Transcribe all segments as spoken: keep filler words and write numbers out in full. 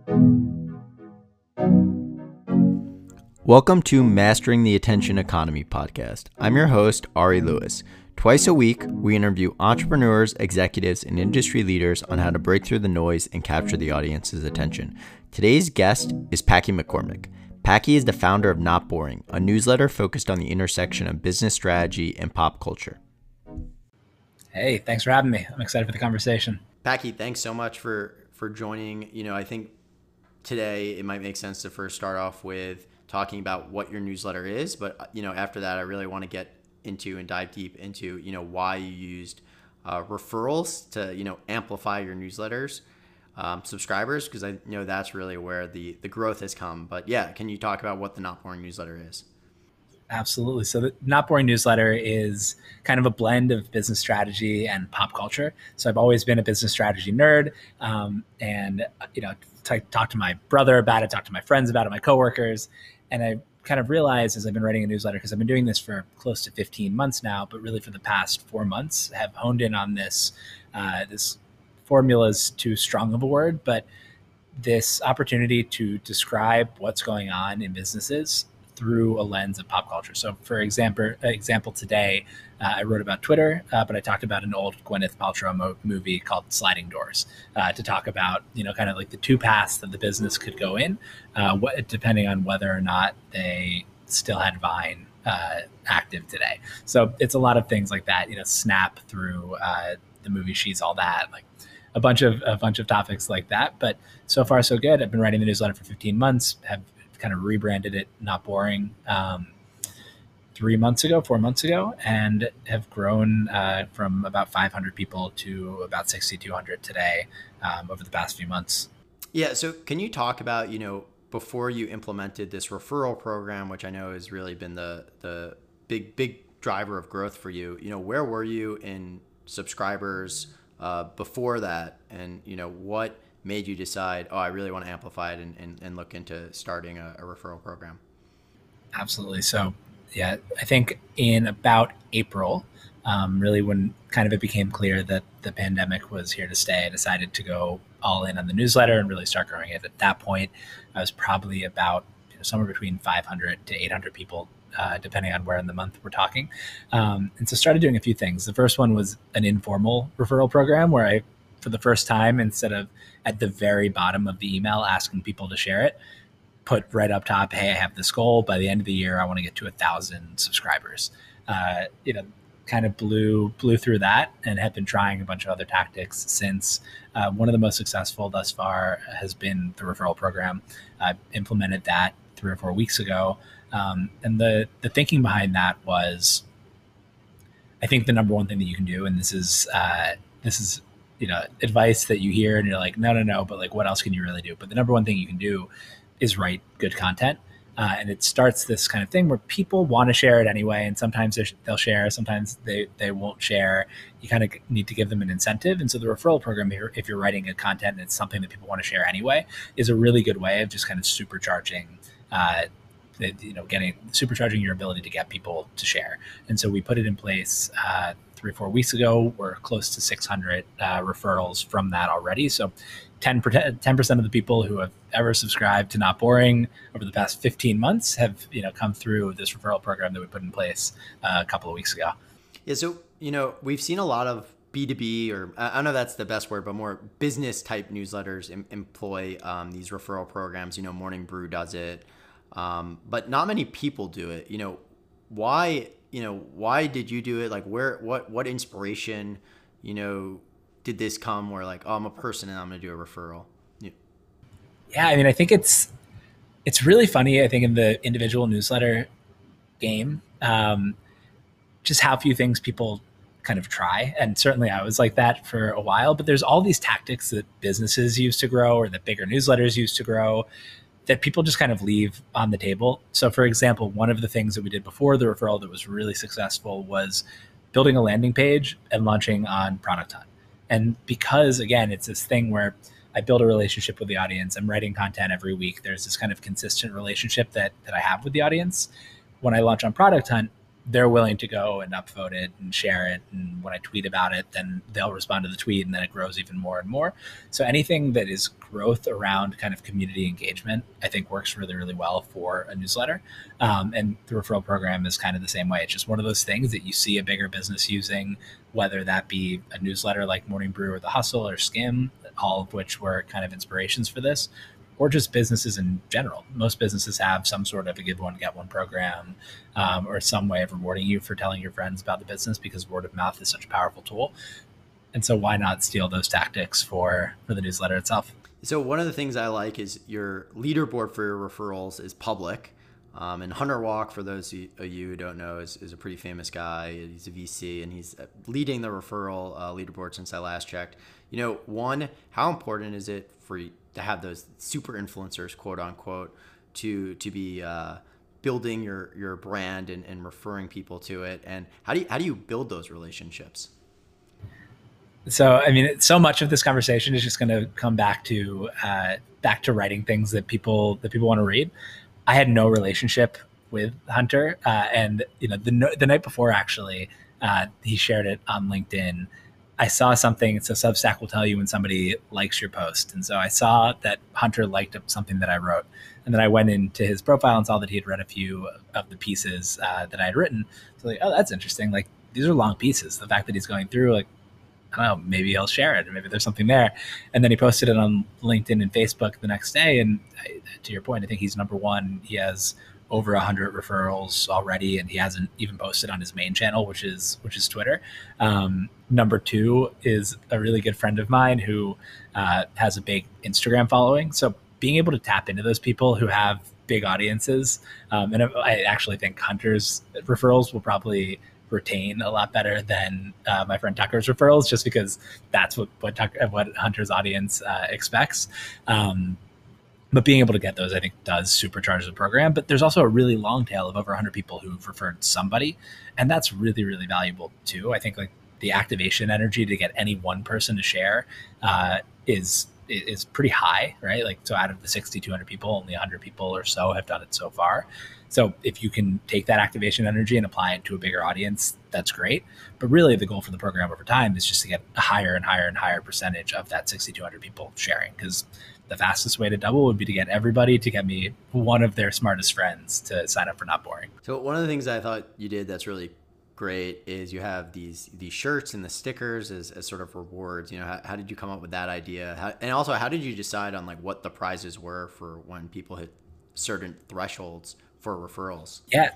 Welcome to Mastering the Attention Economy podcast. I'm your host, Ari Lewis. Twice a week, we interview entrepreneurs, executives, and industry leaders on how to break through the noise and capture the audience's attention. Today's guest is Packy McCormick. Packy is the founder of Not Boring, a newsletter focused on the intersection of business strategy and pop culture. Hey, thanks for having me. I'm excited for the conversation. Packy, thanks so much for, for joining. You know, I think today it might make sense to first start off with talking about what your newsletter is, but you know, after that, I really want to get into and dive deep into, you know, why you used uh, referrals to, you know, amplify your newsletters, um, subscribers, because I know that's really where the, the growth has come. But yeah, can you talk about what the Not Boring newsletter is? Absolutely. So the Not Boring newsletter is kind of a blend of business strategy and pop culture. So I've always been a business strategy nerd, um, and you know, t- talk to my brother about it, talk to my friends about it, my coworkers, and I kind of realized as I've been writing a newsletter, because I've been doing this for close to fifteen months now, but really for the past four months have honed in on this. Uh, this formula is too strong of a word, but this opportunity to describe what's going on in businesses through a lens of pop culture. So for example, example today, uh, I wrote about Twitter, uh, but I talked about an old Gwyneth Paltrow mo- movie called Sliding Doors uh, to talk about, you know, kind of like the two paths that the business could go in, uh, what, depending on whether or not they still had Vine uh, active today. So it's a lot of things like that, you know, Snap through uh, the movie She's All That, like a bunch of a bunch of topics like that. But so far so good. I've been writing the newsletter for fifteen months, have kind of rebranded it Not Boring um, three months ago, four months ago, and have grown uh, from about five hundred people to about sixty-two hundred today um, over the past few months. Yeah. So can you talk about, you know, before you implemented this referral program, which I know has really been the, the big, big driver of growth for you, you know, where were you in subscribers uh, before that? And, you know, what made you decide, oh, I really want to amplify it and, and, and look into starting a, a referral program? Absolutely. So, yeah, I think in about April, um, really when kind of it became clear that the pandemic was here to stay, I decided to go all in on the newsletter and really start growing it. At that point, I was probably about you know, somewhere between five hundred to eight hundred people, uh, depending on where in the month we're talking. Um, and so started doing a few things. The first one was an informal referral program where I, for the first time, instead of at the very bottom of the email asking people to share it, put right up top, hey, I have this goal. By the end of the year, I want to get to a thousand subscribers. Uh, you know, kind of blew blew through that and have been trying a bunch of other tactics since. Uh, one of the most successful thus far has been the referral program. I implemented that three or four weeks ago. Um, and the, the thinking behind that was, I think the number one thing that you can do, and this is, uh, this is, you know, advice that you hear and you're like, no, no, no, but like, what else can you really do? But the number one thing you can do is write good content. Uh, and it starts this kind of thing where people want to share it anyway. And sometimes they'll share, sometimes they, they won't share. You kind of need to give them an incentive. And so the referral program, if you're, if you're writing a content and it's something that people want to share anyway, is a really good way of just kind of supercharging, uh, you know, getting supercharging your ability to get people to share. And so we put it in place, uh, three or four weeks ago. We're close to six hundred uh, referrals from that already. So ten percent of the people who have ever subscribed to Not Boring over the past fifteen months have, you know, come through this referral program that we put in place uh, a couple of weeks ago. Yeah. So, you know, we've seen a lot of B two B, or I know that's the best word, but more business type newsletters em- employ um, these referral programs. You know, Morning Brew does it, um, but not many people do it. You know, why? You know, why did you do it? Like, where, what, what inspiration, you know, did this come where like, oh, I'm a person and I'm going to do a referral? Yeah. yeah, I mean, I think it's, it's really funny. I think in the individual newsletter game, um, just how few things people kind of try. And certainly I was like that for a while, but there's all these tactics that businesses use to grow or that bigger newsletters use to grow that people just kind of leave on the table. So for example, one of the things that we did before the referral that was really successful was building a landing page and launching on Product Hunt. And because again, it's this thing where I build a relationship with the audience, I'm writing content every week. There's this kind of consistent relationship that, that I have with the audience. When I launch on Product Hunt, they're willing to go and upvote it and share it. And when I tweet about it, then they'll respond to the tweet, and then it grows even more and more. So anything that is growth around kind of community engagement, I think works really, really well for a newsletter. Um, and the referral program is kind of the same way. It's just one of those things that you see a bigger business using, whether that be a newsletter like Morning Brew or The Hustle or Skim, all of which were kind of inspirations for this, or just businesses in general. Most businesses have some sort of a give one, get one program, um, or some way of rewarding you for telling your friends about the business, because word of mouth is such a powerful tool. And so why not steal those tactics for, for the newsletter itself? So one of the things I like is your leaderboard for your referrals is public. Um, and Hunter Walk, for those of you who don't know, is, is a pretty famous guy. He's a V C, and he's leading the referral uh, leaderboard since I last checked. You know, one, how important is it for you to have those super influencers, quote unquote, to to be uh, building your your brand and, and referring people to it? And how do you, how do you build those relationships? So, I mean, so much of this conversation is just going to come back to uh, back to writing things that people that people want to read. I had no relationship with Hunter, uh, and you know, the the night before, actually, uh, he shared it on LinkedIn. I saw something. So Substack will tell you when somebody likes your post, and so I saw that Hunter liked something that I wrote, and then I went into his profile and saw that he had read a few of the pieces uh, that I had written. So like, oh, that's interesting. Like, these are long pieces. The fact that he's going through, like, I don't know, maybe he'll share it, or maybe there's something there. And then he posted it on LinkedIn and Facebook the next day. And I, to your point, I think he's number one. He has over a hundred referrals already, and he hasn't even posted on his main channel, which is which is Twitter. Um, number two is a really good friend of mine who uh, has a big Instagram following. So being able to tap into those people who have big audiences, um, and I actually think Hunter's referrals will probably retain a lot better than uh, my friend Tucker's referrals, just because that's what what, Tucker, what Hunter's audience uh, expects. Um, but being able to get those, I think, does supercharge the program. But there's also a really long tail of over one hundred people who've referred somebody, and that's really, really valuable too. I think like the activation energy to get any one person to share uh, is is pretty high, right? Like, so out of the sixty, two hundred people, only one hundred people or so have done it so far. So if you can take that activation energy and apply it to a bigger audience, that's great. But really the goal for the program over time is just to get a higher and higher and higher percentage of that sixty, two hundred people sharing, because the fastest way to double would be to get everybody to get me one of their smartest friends to sign up for Not Boring. So one of the things I thought you did that's really great is you have these these shirts and the stickers as, as sort of rewards. You know, how, how did you come up with that idea? How, and also, how did you decide on like what the prizes were for when people hit certain thresholds for referrals? Yeah.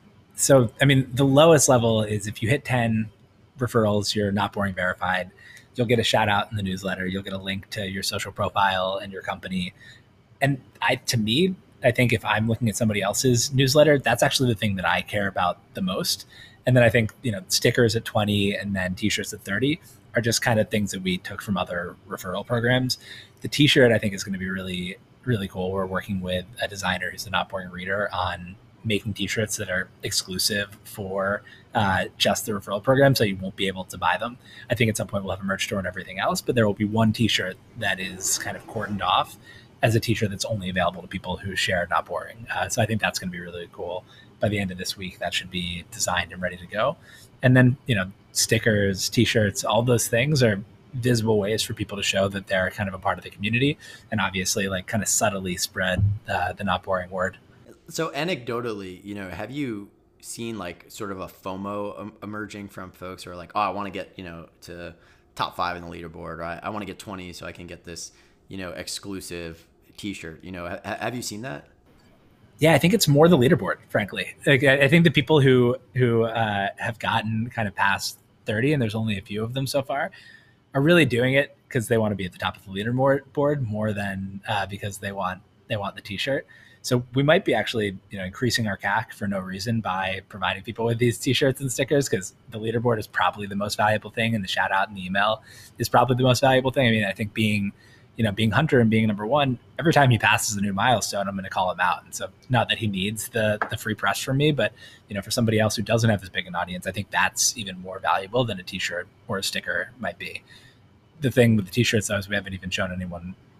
So, I mean, the lowest level is if you hit ten referrals, you're Not Boring verified. You'll get a shout out in the newsletter. You'll get a link to your social profile and your company. And I, to me, I think if I'm looking at somebody else's newsletter, that's actually the thing that I care about the most. And then I think, you know, stickers at twenty and then t-shirts at thirty are just kind of things that we took from other referral programs. The t-shirt, I think, is going to be really, really cool. We're working with a designer who's a Not Boring reader on making t-shirts that are exclusive for uh, just the referral program, so you won't be able to buy them. I think at some point we'll have a merch store and everything else, but there will be one t-shirt that is kind of cordoned off as a t-shirt that's only available to people who share Not Boring. Uh, so I think that's going to be really cool. By the end of this week, that should be designed and ready to go. And then, you know, stickers, t-shirts, all those things are visible ways for people to show that they're kind of a part of the community, and obviously like kind of subtly spread uh, the Not Boring word. So anecdotally, you know, have you seen like sort of a FOMO um, emerging from folks who are like, oh, I want to get, you know, to top five in the leaderboard, or I, I want to get twenty so I can get this, you know, exclusive t-shirt, you know, ha- have you seen that? Yeah, I think it's more the leaderboard, frankly. Like, I think the people who who uh, have gotten kind of past thirty, and there's only a few of them so far, are really doing it because they want to be at the top of the leaderboard more than uh, because they want they want the t-shirt. So we might be actually, you know, increasing our C A C for no reason by providing people with these t-shirts and stickers, because the leaderboard is probably the most valuable thing, and the shout out and the email is probably the most valuable thing. I mean, I think being, you know, being Hunter and being number one, every time he passes a new milestone, I'm going to call him out. And so not that he needs the the free press from me, but, you know, for somebody else who doesn't have as big an audience, I think that's even more valuable than a t-shirt or a sticker might be. The thing with the t-shirts, though, is we haven't even shown anyone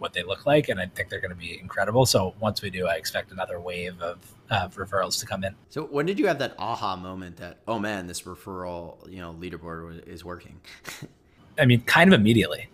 what they look like, and I think they're going to be incredible. So once we do, I expect another wave of, of referrals to come in. So when did you have that aha moment that, oh man, this referral, you know, leaderboard is working? I mean, kind of immediately.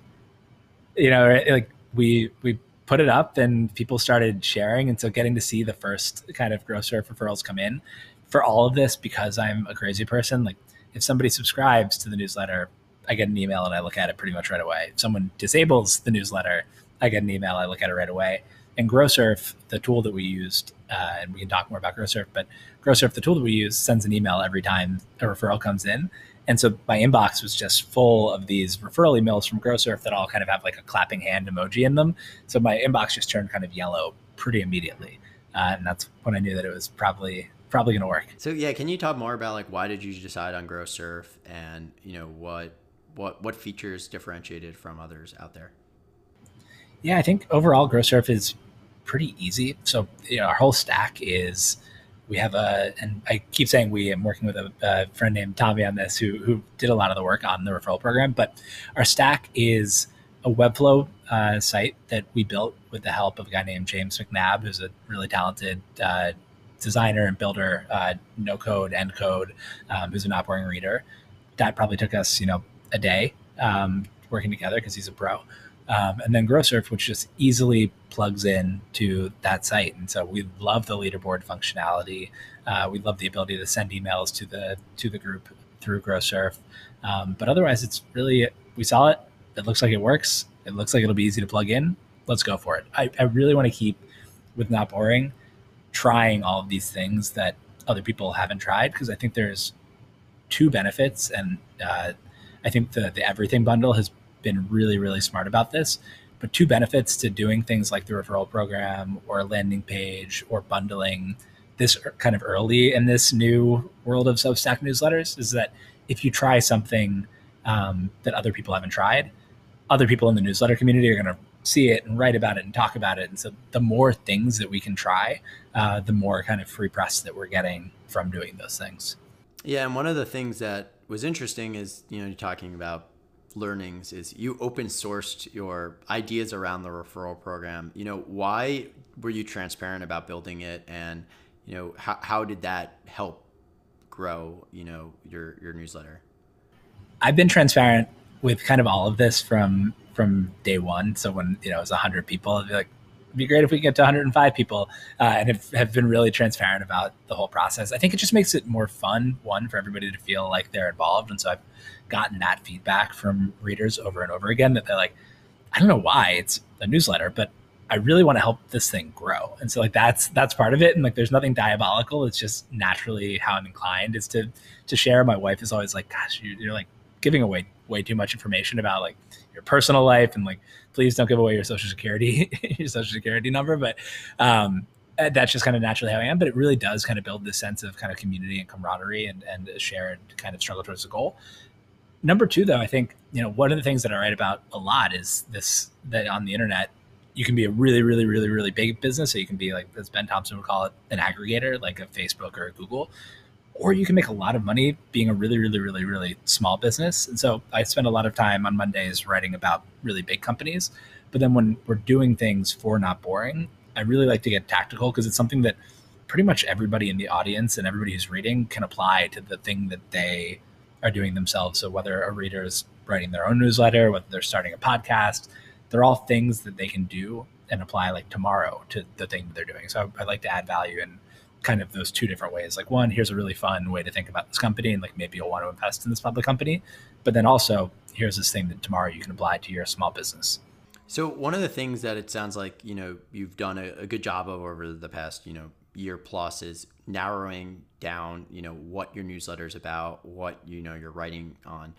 You know, like we we put it up and people started sharing, and so getting to see the first kind of GrowSurf referrals come in for all of this, because I'm a crazy person. Like if somebody subscribes to the newsletter, I get an email and I look at it pretty much right away. If someone disables the newsletter, I get an email, I look at it right away. And GrowSurf, the tool that we used, uh, and we can talk more about GrowSurf, but GrowSurf, the tool that we use, sends an email every time a referral comes in. And so my inbox was just full of these referral emails from GrowSurf that all kind of have like a clapping hand emoji in them. So my inbox just turned kind of yellow pretty immediately. Uh, and that's when I knew that it was probably probably going to work. So yeah, can you talk more about like why did you decide on GrowSurf, and you know what what what features differentiated from others out there? Yeah, I think overall GrowSurf is pretty easy. So you know, our whole stack is, we have a, and I keep saying we, I'm working with a, a friend named Tommy on this who who did a lot of the work on the referral program, but our stack is a Webflow uh, site that we built with the help of a guy named James McNabb, who's a really talented uh, designer and builder, uh, no code, end code, um, who's a not boring reader. That probably took us, you know, a day um, working together because he's a pro. Um, and then GrowSurf, which just easily plugs in to that site. And so we love the leaderboard functionality. Uh, we love the ability to send emails to the to the group through GrowSurf. Um, but otherwise, it's really, we saw it. It looks like it works. It looks like it'll be easy to plug in. Let's go for it. I, I really want to keep, with Not Boring, trying all of these things that other people haven't tried, because I think there's two benefits. And uh, I think the, the Everything bundle has been really, really smart about this, but two benefits to doing things like the referral program or a landing page or bundling this kind of early in this new world of Substack newsletters is that if you try something um, that other people haven't tried, other people in the newsletter community are going to see it and write about it and talk about it. And so the more things that we can try, uh, the more kind of free press that we're getting from doing those things. Yeah. And one of the things that was interesting is, you know, you're talking about learnings, is you open sourced your ideas around the referral program. You know, why were you transparent about building it? And, you know, how, how did that help grow, you know, your, your newsletter? I've been transparent with kind of all of this from, from day one. So when, you know, it was a hundred people, I'd be like, it'd be great if we could get to one hundred five people, uh, and have, have been really transparent about the whole process. I think it just makes it more fun, one, for everybody to feel like they're involved. And so I've gotten that feedback from readers over and over again, that they're like, I don't know why it's a newsletter, but I really want to help this thing grow. And so like, that's, that's part of it. And like, there's nothing diabolical. It's just naturally how I'm inclined is to, to share. My wife is always like, gosh, you're, you're like giving away way too much information about like your personal life. And like, please don't give away your social security, your social security number. But, um, that's just kind of naturally how I am, but it really does kind of build this sense of kind of community and camaraderie and, and a shared kind of struggle towards the goal. Number two, though, I think, you know, one of the things that I write about a lot is this, that on the internet, you can be a really, really, really, really big business. So you can be like, as Ben Thompson would call it, an aggregator, like a Facebook or a Google, or you can make a lot of money being a really, really, really, really small business. And so I spend a lot of time on Mondays writing about really big companies. But then when we're doing things for Not Boring, I really like to get tactical, because it's something that pretty much everybody in the audience and everybody who's reading can apply to the thing that they are doing themselves. So whether a reader is writing their own newsletter, whether they're starting a podcast, they're all things that they can do and apply like tomorrow to the thing that they're doing. So I like to add value in kind of those two different ways. Like, one, here's a really fun way to think about this company, and like maybe you'll want to invest in this public company. But then also, here's this thing that tomorrow you can apply to your small business. So one of the things that it sounds like, you know, you've done a, a good job of over the past, you know, year plus is narrowing down, you know, what your newsletter is about, what, you know, you're writing on.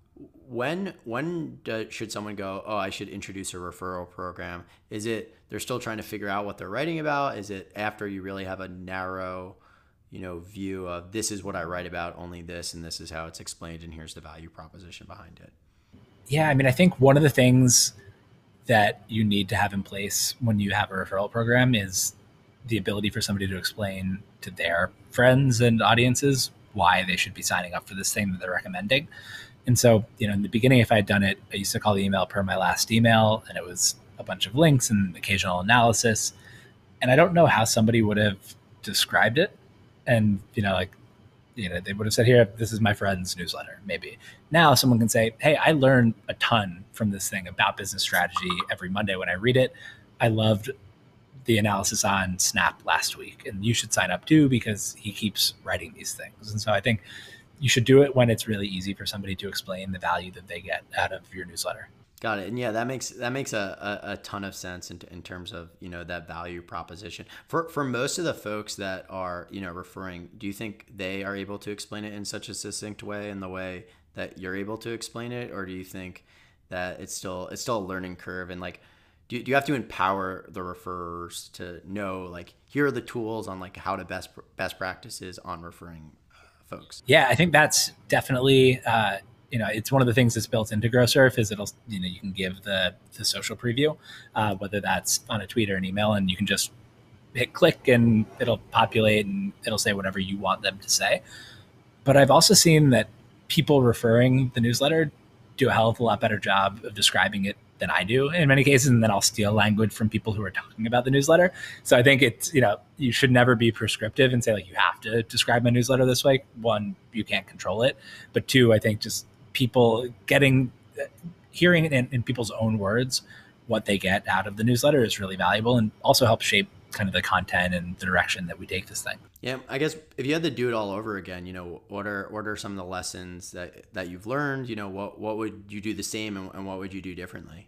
When when do, should someone go, oh, I should introduce a referral program? Is it they're still trying to figure out what they're writing about? Is it after you really have a narrow, you know, view of this is what I write about, only this, and this is how it's explained, and here's the value proposition behind it? Yeah, I mean, I think one of the things that you need to have in place when you have a referral program is the ability for somebody to explain to their friends and audiences why they should be signing up for this thing that they're recommending. And so, you know, in the beginning, if I had done it, I used to call the email per my last email, and it was a bunch of links and occasional analysis. And I don't know how somebody would have described it. And, you know, like, you know, they would have said, here, this is my friend's newsletter, maybe. Now someone can say, hey, I learned a ton from this thing about business strategy every Monday when I read it. I loved the analysis on Snap last week, and you should sign up too because he keeps writing these things. And so I think you should do it when it's really easy for somebody to explain the value that they get out of your newsletter. Got it. And yeah, that makes that makes a, a, a ton of sense in, in terms of, you know, that value proposition. For for most of the folks that are, you know, referring, do you think they are able to explain it in such a succinct way, in the way that you're able to explain it? Or do you think that it's still it's still a learning curve? And like, do, do you have to empower the referrers to know, like, here are the tools on like how to best best practices on referring uh, folks? Yeah, I think that's definitely uh, you know, it's one of the things that's built into GrowSurf is it'll, you know, you can give the, the social preview, uh, whether that's on a tweet or an email, and you can just hit click and it'll populate and it'll say whatever you want them to say. But I've also seen that people referring the newsletter do a hell of a lot better job of describing it than I do in many cases. And then I'll steal language from people who are talking about the newsletter. So I think it's, you know, you should never be prescriptive and say like, you have to describe my newsletter this way. One, you can't control it. But two, I think just people getting, hearing it in, in people's own words, what they get out of the newsletter is really valuable and also helps shape kind of the content and the direction that we take this thing. Yeah, I guess if you had to do it all over again, you know, what are what are some of the lessons that, that you've learned? You know, what what would you do the same and, and what would you do differently?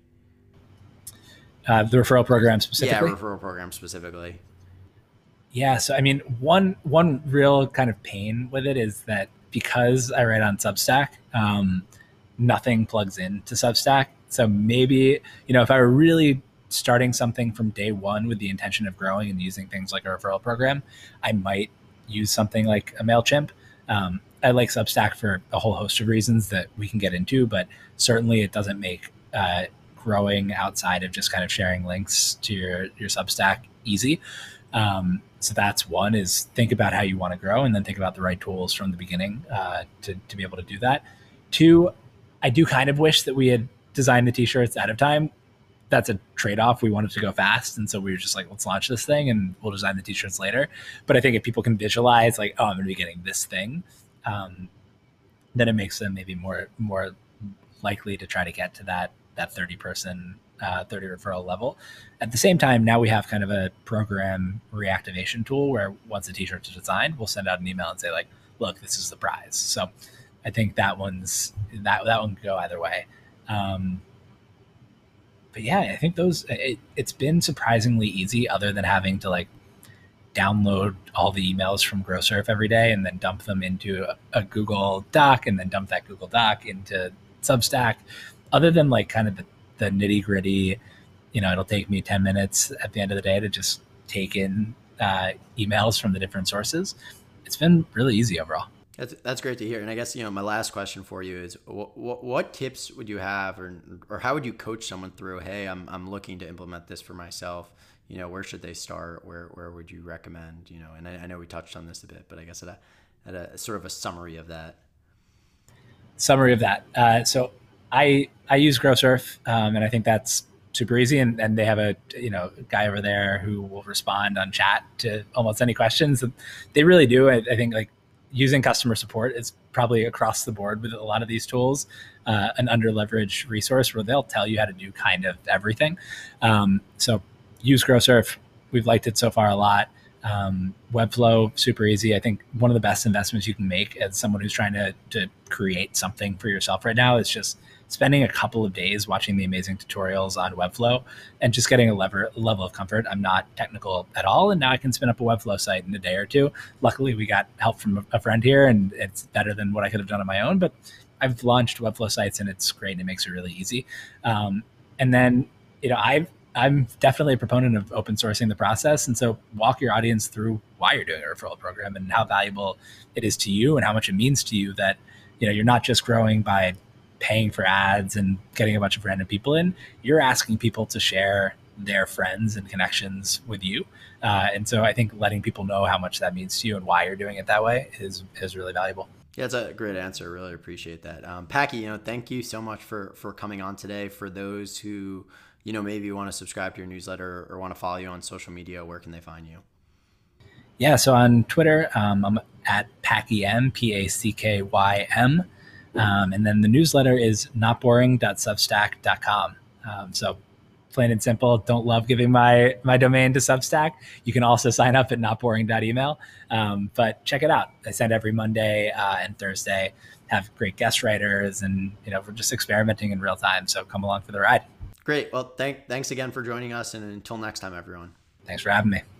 Uh, the referral program specifically? Yeah, referral program specifically. Yeah, so I mean, one one real kind of pain with it is that because I write on Substack, um, nothing plugs into Substack. So maybe, you know, if I were really starting something from day one with the intention of growing and using things like a referral program, I might use something like a MailChimp. Um, I like Substack for a whole host of reasons that we can get into, but certainly it doesn't make uh, growing outside of just kind of sharing links to your, your Substack easy. Um, so that's one, is think about how you want to grow and then think about the right tools from the beginning uh, to, to be able to do that. Two, I do kind of wish that we had designed the t-shirts ahead of time. That's a trade-off. We wanted to go fast. And so we were just like, let's launch this thing and we'll design the t-shirts later. But I think if people can visualize like, oh, I'm going to be getting this thing, um, then it makes them maybe more, more likely to try to get to that, that thirty person, uh, thirty referral level. At the same time, now we have kind of a program reactivation tool where once the t-shirts are designed, we'll send out an email and say like, look, this is the prize. So I think that one's, that, that one could go either way. Um, But yeah, I think those, it, it's been surprisingly easy other than having to like download all the emails from GrowSurf every day and then dump them into a, a Google Doc and then dump that Google Doc into Substack. Other than like kind of the, the nitty gritty, you know, it'll take me ten minutes at the end of the day to just take in uh, emails from the different sources. It's been really easy overall. That's that's great to hear. And I guess, you know, my last question for you is what what, what tips would you have, or or how would you coach someone through, hey, I'm I'm looking to implement this for myself. You know, where should they start? Where where would you recommend? You know, and I, I know we touched on this a bit, but I guess at a at a sort of a summary of that. Summary of that. Uh, so I I use GrowSurf, um, and I think that's super easy. And, and they have a you know guy over there who will respond on chat to almost any questions. They really do. I, I think like. Using customer support is probably across the board with a lot of these tools, uh, an under-leveraged resource where they'll tell you how to do kind of everything. Um, so use GrowSurf. We've liked it so far a lot. Um, Webflow, super easy. I think one of the best investments you can make as someone who's trying to, to create something for yourself right now is just spending a couple of days watching the amazing tutorials on Webflow and just getting a lever, level of comfort. I'm not technical at all, and now I can spin up a Webflow site in a day or two. Luckily, we got help from a friend here, and it's better than what I could have done on my own, but I've launched Webflow sites, and it's great, and it makes it really easy. Um, and then, you know, I've, I'm definitely a proponent of open sourcing the process, and so walk your audience through why you're doing a referral program and how valuable it is to you and how much it means to you that, you know, you're not just growing by paying for ads and getting a bunch of random people in. You're asking people to share their friends and connections with you. Uh, and so I think letting people know how much that means to you and why you're doing it that way is, is really valuable. Yeah, it's a great answer. Really appreciate that. Um, Packy, you know, thank you so much for, for coming on today. For those who, you know, maybe want to subscribe to your newsletter or want to follow you on social media, where can they find you? Yeah, so on Twitter, um, I'm at PackYM, P A C K Y M. Um, and then the newsletter is notboring dot substack dot com. Um, so plain and simple, don't love giving my my domain to Substack. You can also sign up at notboring dot email. Um, but check it out. I send every Monday uh, and Thursday, have great guest writers, and you know, we're just experimenting in real time. So come along for the ride. Great. Well, thank, thanks again for joining us. And until next time, everyone. Thanks for having me.